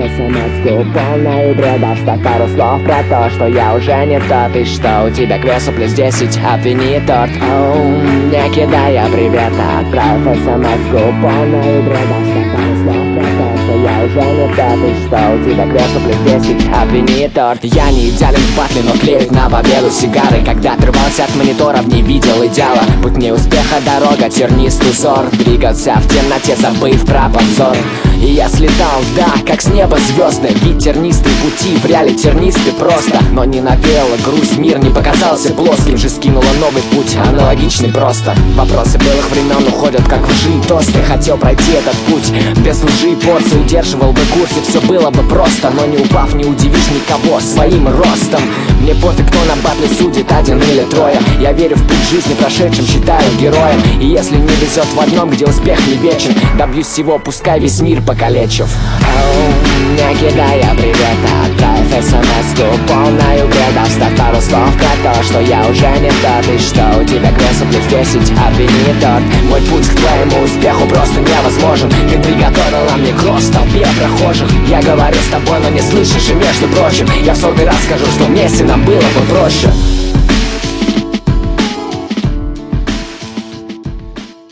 смс-ку полную бреда, вставь пару слов про то, что я уже не тот, и что у тебя к весу плюс 10, обвини торт. Не кидая привета, отправь смс-ку полную бреда, вставь пару слов про то, что я уже не тот, и что у тебя к весу плюс 10, обвини торт. Я не идеален в батле, но клеют на победу сигары. Когда отрывался от мониторов, не видел идеала. Путь не успеха, дорога, тернистый узор. Двигался в темноте, забыв про позор. И я слетал, да, как с неба звезды. Ведь тернистые пути в реале тернисты просто. Но не навеяла грусть, мир не показался плоским. Же скинула новый путь, аналогичный просто. Вопросы былых времен уходят как лжи и тосты. Хотел пройти этот путь без лжи и порции. Удерживал бы курс, и все было бы просто. Но не упав, не удивишь никого своим ростом. Мне пофиг, кто на батле судит, один или трое. Я верю в путь жизни прошедшим, считаю героем. И если не везет в одном, где успех не вечен, добьюсь всего, пускай весь мир покалечив. Не кидая привета, отправь смс-ку полную бреда, вставь пару слов про то, что я уже не тот, и что у тебя к весу плюс 10, обвини торт. Мой путь к твоему успеху просто невозможен. Ты приготовила мне кросс в толпе прохожих. Я говорю с тобой, но не слышишь, и между прочим я в сотый раз скажу, что вместе нам было бы проще.